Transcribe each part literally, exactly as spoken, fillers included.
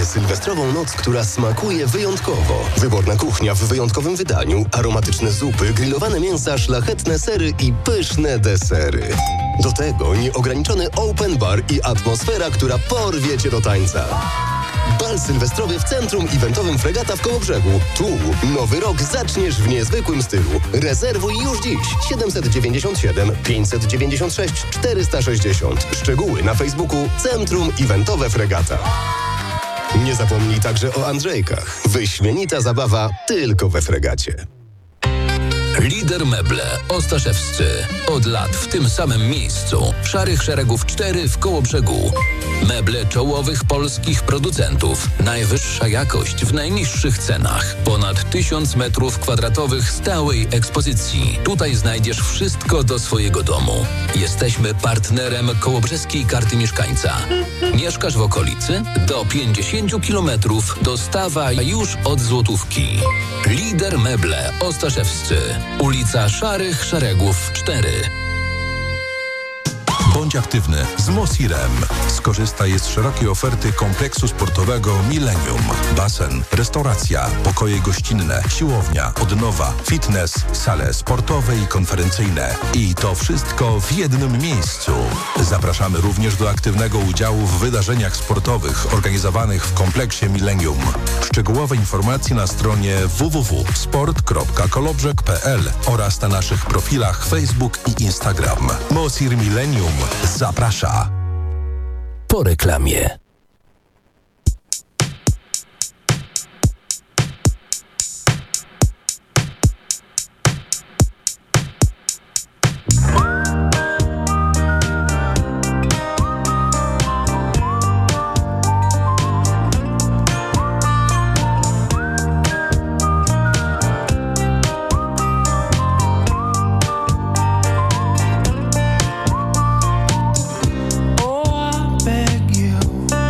sylwestrową noc, która smakuje wyjątkowo. Wyborna kuchnia w wyjątkowym wydaniu, aromatyczne zupy, grillowane mięsa, szlachetne sery i pyszne desery. Do tego nieograniczony open bar i atmosfera, która porwie cię do tańca. Bal sylwestrowy w centrum eventowym Fregata w Kołobrzegu. Tu nowy rok zaczniesz w niezwykłym stylu. Rezerwuj już dziś. siedemset dziewięćdziesiąt siedem pięćset dziewięćdziesiąt sześć czterysta sześćdziesiąt. Szczegóły na Facebooku Centrum Eventowe Fregata. Nie zapomnij także o Andrzejkach. Wyśmienita zabawa tylko we Fregacie. Lider Meble Ostaszewscy. Od lat w tym samym miejscu. Szarych Szeregów cztery w Kołobrzegu. Meble czołowych polskich producentów. Najwyższa jakość w najniższych cenach. Ponad tysiąc metrów kwadratowych stałej ekspozycji. Tutaj znajdziesz wszystko do swojego domu. Jesteśmy partnerem Kołobrzeskiej Karty Mieszkańca. Mieszkasz w okolicy? Do pięćdziesiąt kilometrów dostawa już od złotówki. Lider Meble Ostaszewscy. Ulica Szarych Szeregów cztery. Bądź aktywny z Mosirem. Skorzystaj z szerokiej oferty kompleksu sportowego Millennium. Basen, restauracja, pokoje gościnne, siłownia, odnowa, fitness, sale sportowe i konferencyjne. I to wszystko w jednym miejscu. Zapraszamy również do aktywnego udziału w wydarzeniach sportowych organizowanych w kompleksie Millennium. Szczegółowe informacje na stronie w w w kropka sport kropka kolobrzeg kropka p l oraz na naszych profilach Facebook i Instagram. Mosir Millennium zaprasza. Po reklamie. Oh, I beg you.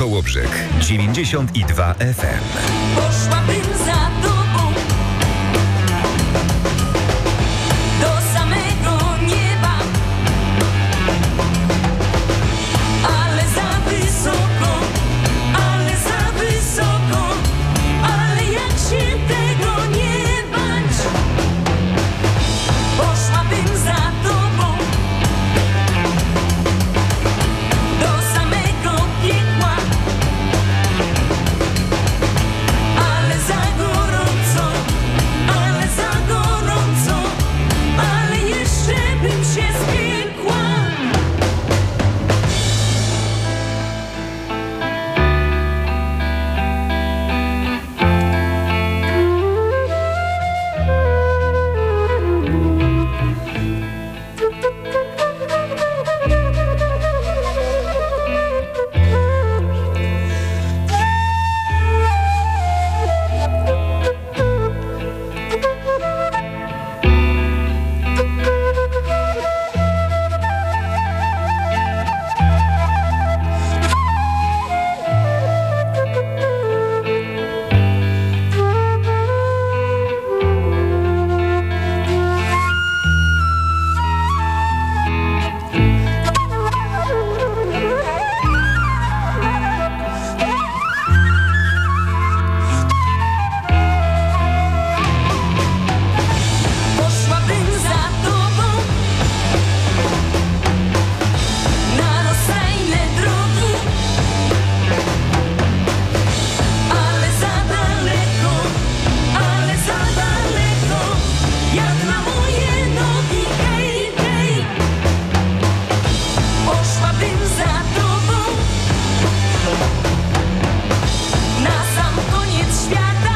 Kołobrzeg dziewięćdziesiąt i dwa F M. Poszłabym za tobą do samego nieba, ale za wysoko, ale za wysoko, ale jak się tego nie bać. Poszłabym za tobą do samego piekła, ale za gorąco, ale za gorąco, ale jeszcze bym się spiekła. Poszłabym za tobą na rozstajne drogi, ale za daleko, ale za daleko, jak na moje nogi, hej, hej. Poszłabym za tobą na sam koniec świata,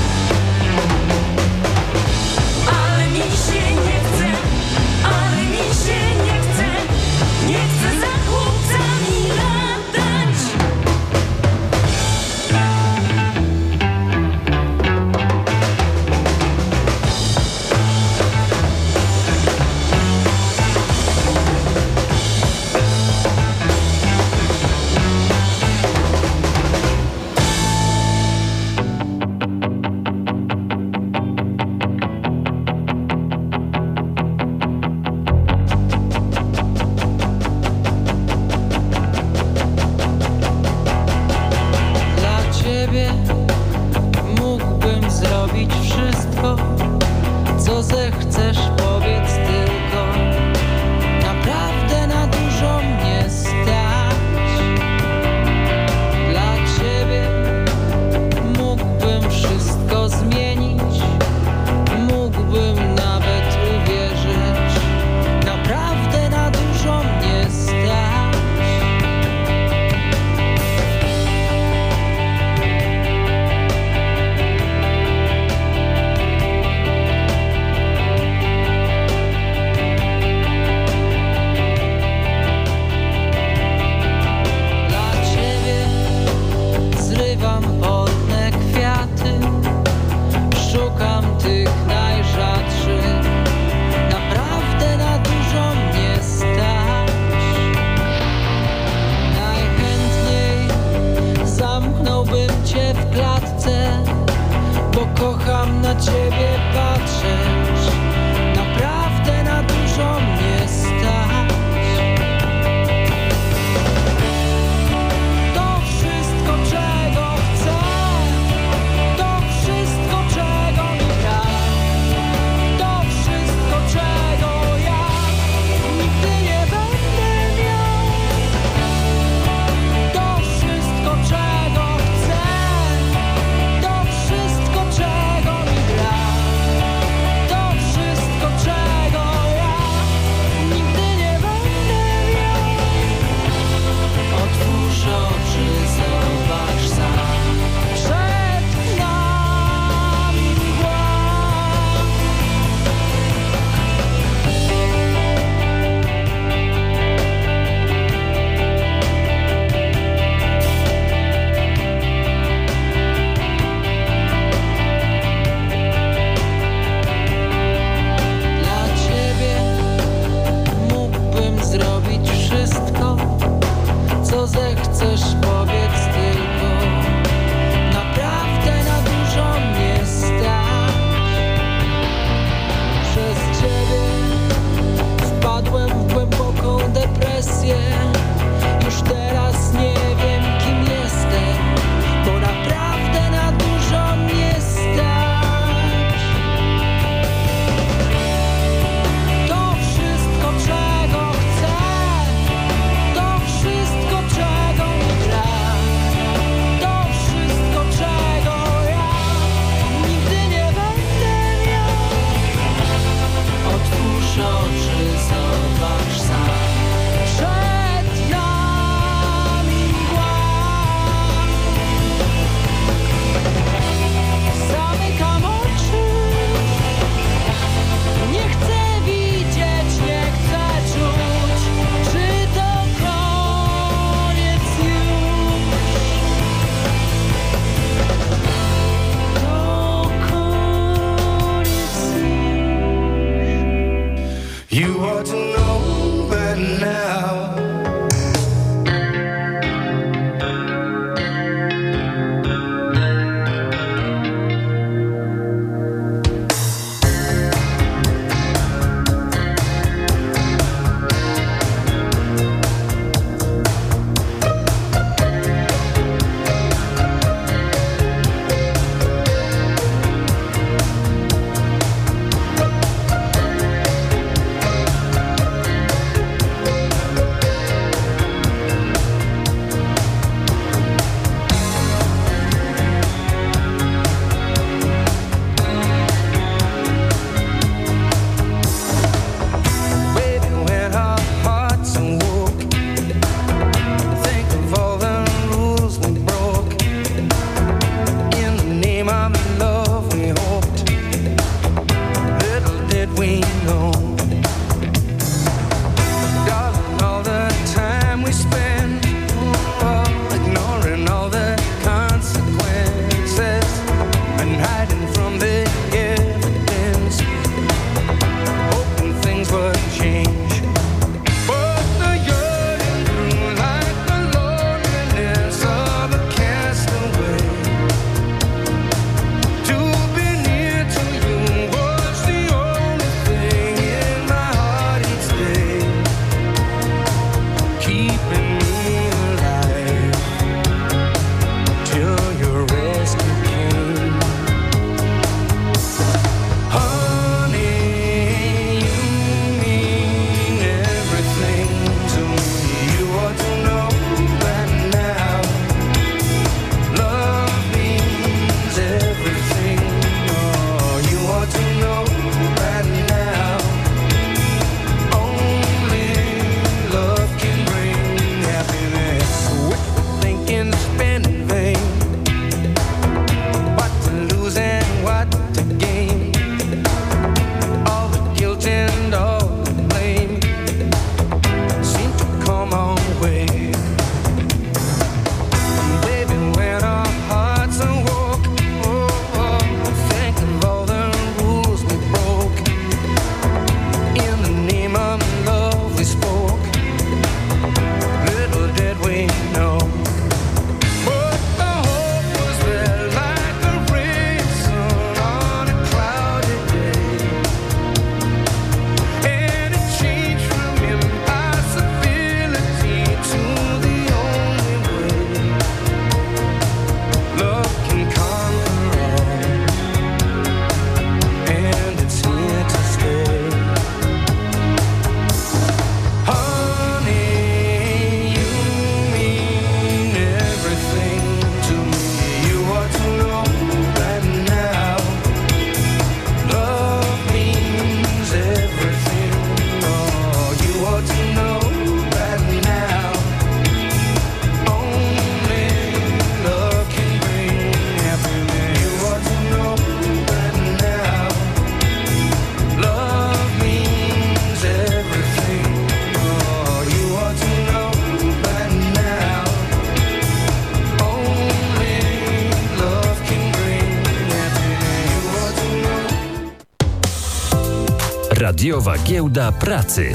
ale mi się nie chce, ale mi się nie chce, nie chcę za chłopcami latać. Dla ciebie mógłbym zrobić wszystko, co zechcesz, powiedz tylko. Naprawdę na dużo mnie stać. Dla ciebie mógłbym wszystko zmienić, mógłbym nawet uwierzyć. Naprawdę na dużo mnie stać. Dla ciebie zrywam polne kwiaty, szukam tych najrzadszych. Naprawdę na dużo mnie stać. Najchętniej zamknąłbym cię w klatce, bo kocham na ciebie patrzeć. Naprawdę na dużo mnie stać. To wszystko, czego chcę, to wszystko, czego mi brak, to wszystko, czego ja nigdy nie będę miał. To wszystko, czego chcę, to wszystko, czego mi brak, to wszystko. we know. Darling, all the time we spend oh, ignoring all the consequences and hiding from the evidence, hoping things would change. But the yearning grew like the loneliness of a castaway. To be near to you was the only thing in my heart each day, keeping me alive till your rescue came. Honey, you mean everything to me. You ought to know that now. Love means everything. Oh, you ought to know that now. Only love can bring happiness. Wishful thinking, spending vain. What to lose and what to gain. All the guilt and all the blame seem to come our way. Baby, when our hearts awoke, oh, oh, think of all the rules we broke. In the name of love we spoke. Little did we know. But the hope was there like a ray of sun on a cloudy day. And it changed from impossibility to the only way. Love can conquer all, and it's here to stay. Honey, you mean everything to me. You ought to know that now. Love means everything. Oh, you ought to know that now. Only love can bring happiness. You ought to know that now. Love means everything. Oh, you ought to know that now. Only love can bring happiness. You ought to know. Radiowa Giełda Pracy.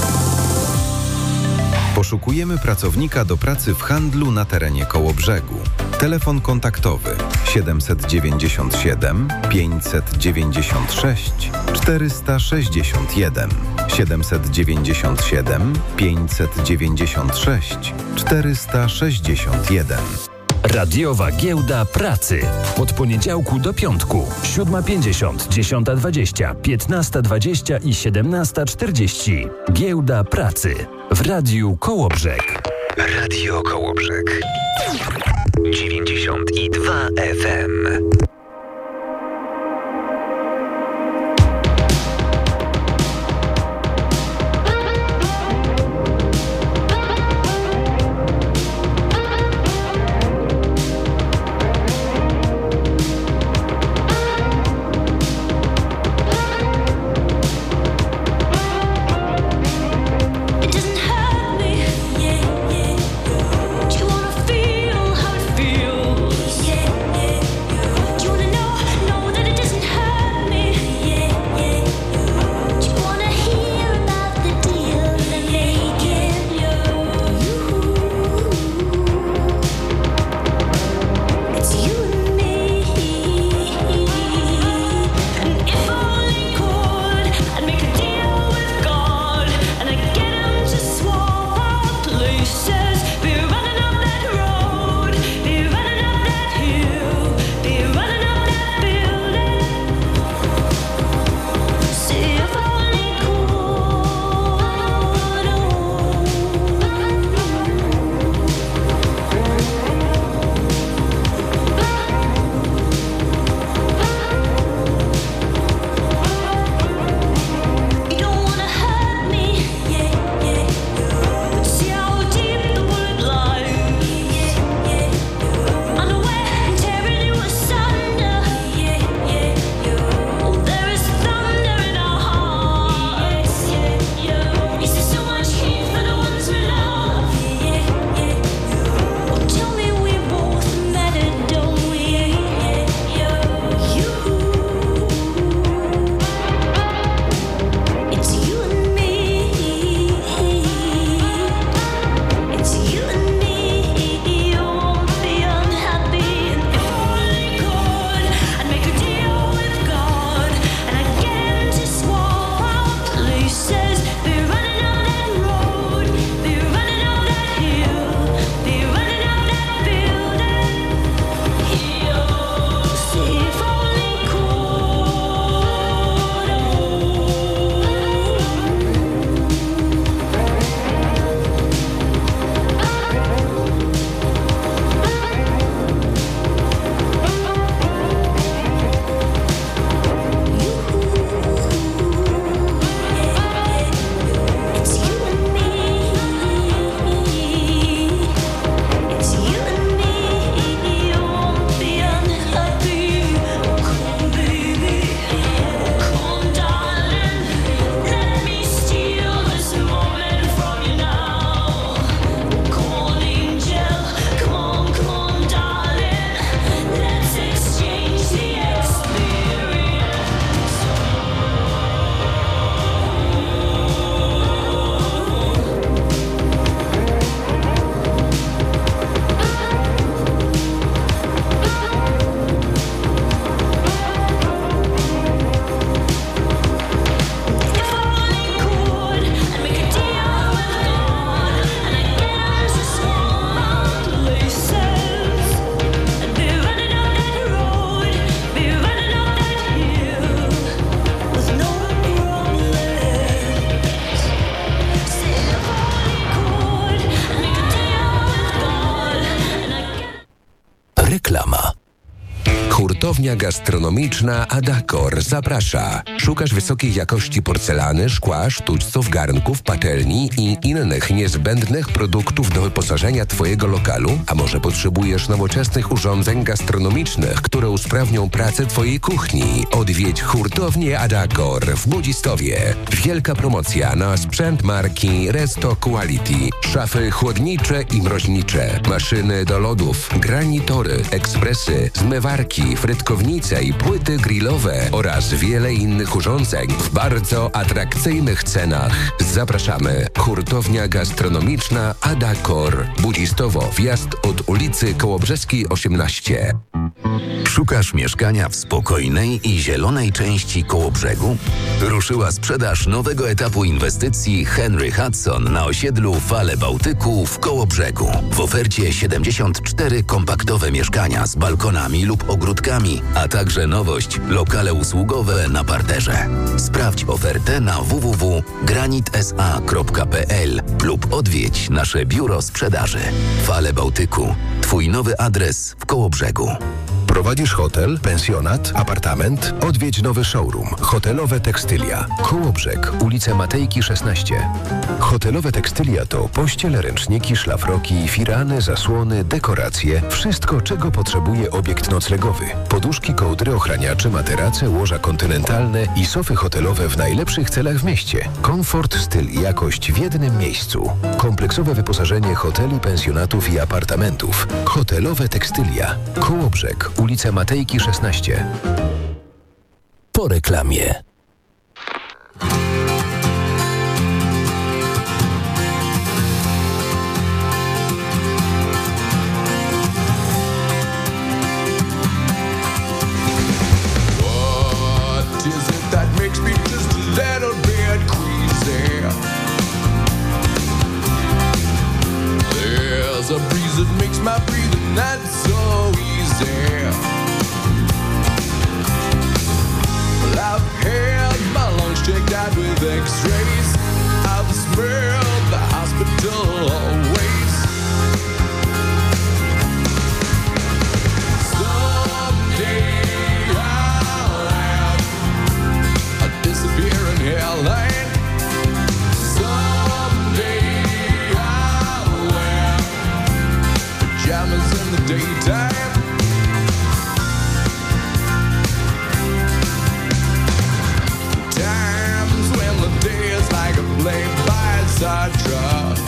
Poszukujemy pracownika do pracy w handlu na terenie Kołobrzegu. Telefon kontaktowy siedemset dziewięćdziesiąt siedem pięćset dziewięćdziesiąt sześć czterysta sześćdziesiąt jeden siedemset dziewięćdziesiąt siedem pięćset dziewięćdziesiąt sześć czterysta sześćdziesiąt jeden. Radiowa Giełda Pracy. Od poniedziałku do piątku. siódma pięćdziesiąt, dziesiąta dwadzieścia, piętnasta dwadzieścia i siedemnasta czterdzieści. Giełda Pracy. W Radiu Kołobrzeg. Radio Kołobrzeg. dziewięćdziesiąt dwa F M. It doesn't hurt me, yeah, yeah. Do you wanna feel how it feels? Yeah, yeah. Hurtownia gastronomiczna Adakor zaprasza. Szukasz wysokiej jakości porcelany, szkła, sztućców, garnków, patelni i innych niezbędnych produktów do wyposażenia Twojego lokalu? A może potrzebujesz nowoczesnych urządzeń gastronomicznych, które usprawnią pracę Twojej kuchni? Odwiedź Hurtownię Adakor w Budzistowie. Wielka promocja na sprzęt marki Resto Quality. Szafy chłodnicze i mroźnicze, maszyny do lodów, granitory, ekspresy, zmywarki, frytkownice i płyty grillowe oraz wiele innych urządzeń w bardzo atrakcyjnych cenach. Zapraszamy. Hurtownia gastronomiczna Adakor. Budzistowo, wjazd od ulicy Kołobrzeskiej osiemnaście. Szukasz mieszkania w spokojnej i zielonej części Kołobrzegu? Ruszyła sprzedaż nowego etapu inwestycji Henry Hudson na osiedlu Fale Bałtyku w Kołobrzegu. W ofercie siedemdziesiąt cztery kompaktowe mieszkania z balkonami lub ogródkami, a także nowość – lokale usługowe na parterze. Sprawdź ofertę na w w w kropka granit s a kropka p l lub odwiedź nasze biuro sprzedaży. Fale Bałtyku. Twój nowy adres w Kołobrzegu. Prowadzisz hotel, pensjonat, apartament? Odwiedź nowy showroom. Hotelowe Tekstylia. Kołobrzeg, ulica Matejki szesnaście. Hotelowe Tekstylia to pościel, ręczniki, szlafroki, firany, zasłony, dekoracje. Wszystko, czego potrzebuje obiekt noclegowy. Poduszki, kołdry, ochraniacze, materace, łoża kontynentalne i sofy hotelowe w najlepszych celach w mieście. Komfort, styl i jakość w jednym miejscu. Kompleksowe wyposażenie hoteli, pensjonatów i apartamentów. Hotelowe Tekstylia. Kołobrzeg, ulica Matejki szesnaście. Po reklamie. What is it that makes me just a little bit queasy? There's a breeze that makes my breathing not so easy. Well, I've had my lungs checked out with x-rays. I've smelled the hospital always. Someday I'll have a disappearing hairline. Someday I'll wear pajamas in the daytime. Times when the day is like a play by Sartre.